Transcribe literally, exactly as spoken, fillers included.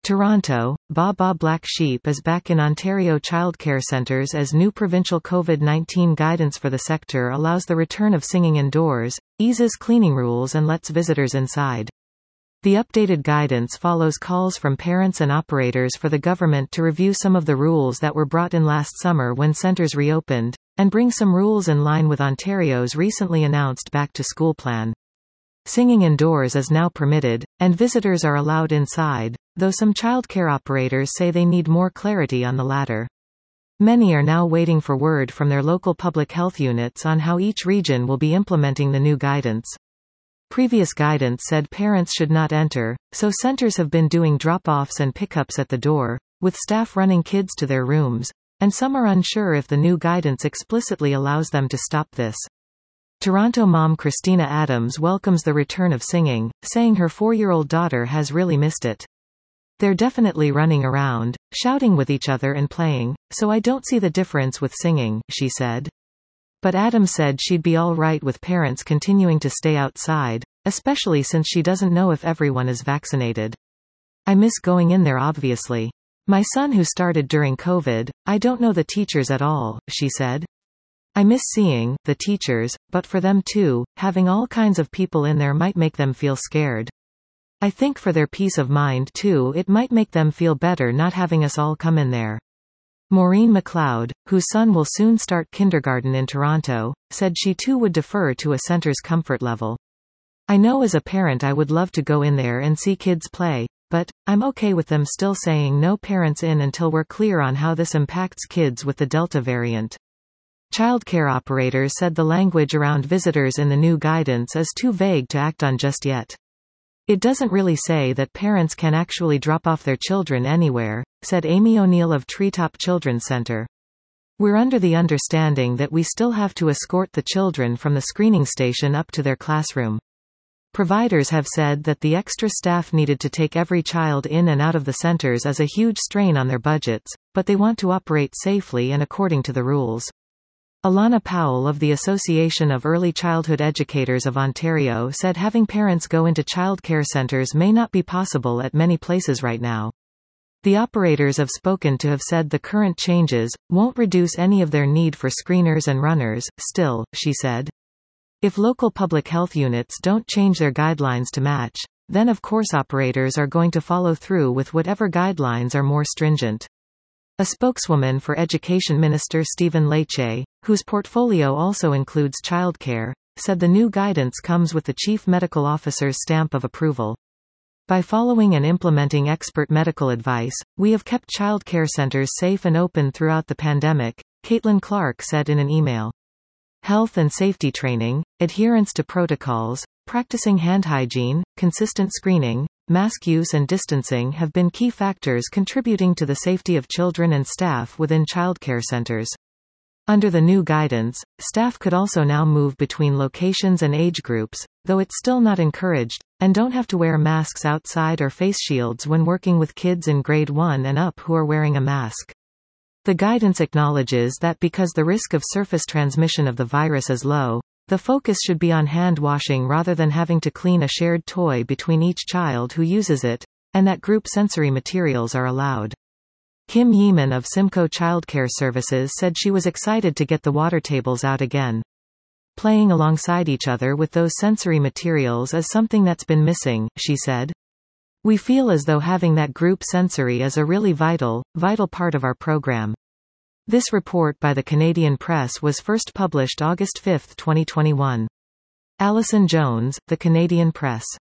Toronto, Ba Ba Black Sheep is back in Ontario childcare centres as new provincial COVID nineteen guidance for the sector allows the return of singing indoors, eases cleaning rules and lets visitors inside. The updated guidance follows calls from parents and operators for the government to review some of the rules that were brought in last summer when centres reopened, and bring some rules in line with Ontario's recently announced back-to-school plan. Singing indoors is now permitted, and visitors are allowed inside, though some childcare operators say they need more clarity on the latter. Many are now waiting for word from their local public health units on how each region will be implementing the new guidance. Previous guidance said parents should not enter, so centers have been doing drop-offs and pickups at the door, with staff running kids to their rooms, and some are unsure if the new guidance explicitly allows them to stop this. Toronto mom Christina Adams welcomes the return of singing, saying her four-year-old daughter has really missed it. They're definitely running around, shouting with each other and playing, so I don't see the difference with singing, she said. But Adams said she'd be all right with parents continuing to stay outside, especially since she doesn't know if everyone is vaccinated. I miss going in there obviously. My son who started during COVID, I don't know the teachers at all, she said. I miss seeing the teachers, but for them too, having all kinds of people in there might make them feel scared. I think for their peace of mind too it might make them feel better not having us all come in there. Maureen McLeod, whose son will soon start kindergarten in Toronto, said she too would defer to a center's comfort level. I know as a parent I would love to go in there and see kids play, but I'm okay with them still saying no parents in until we're clear on how this impacts kids with the Delta variant. Childcare operators said the language around visitors in the new guidance is too vague to act on just yet. It doesn't really say that parents can actually drop off their children anywhere, said Amy O'Neill of Treetop Children's Centre. We're under the understanding that we still have to escort the children from the screening station up to their classroom. Providers have said that the extra staff needed to take every child in and out of the centres is a huge strain on their budgets, but they want to operate safely and according to the rules. Alana Powell of the Association of Early Childhood Educators of Ontario said having parents go into childcare centres may not be possible at many places right now. The operators have spoken to have said the current changes won't reduce any of their need for screeners and runners. Still, she said, if local public health units don't change their guidelines to match, then of course operators are going to follow through with whatever guidelines are more stringent. A spokeswoman for Education Minister Stephen Lecce, whose portfolio also includes childcare, said the new guidance comes with the Chief Medical Officer's stamp of approval. By following and implementing expert medical advice, we have kept childcare centres safe and open throughout the pandemic, Caitlin Clark said in an email. Health and safety training, adherence to protocols, practicing hand hygiene, consistent screening, mask use and distancing have been key factors contributing to the safety of children and staff within childcare centres. Under the new guidance, staff could also now move between locations and age groups, though it's still not encouraged, and don't have to wear masks outside or face shields when working with kids in grade one and up who are wearing a mask. The guidance acknowledges that because the risk of surface transmission of the virus is low, the focus should be on hand washing rather than having to clean a shared toy between each child who uses it, and that group sensory materials are allowed. Kim Yeeman of Simcoe Childcare Services said she was excited to get the water tables out again. Playing alongside each other with those sensory materials is something that's been missing, she said. We feel as though having that group sensory is a really vital, vital part of our program. This report by the Canadian Press was first published August fifth, twenty twenty-one. Alison Jones, The Canadian Press.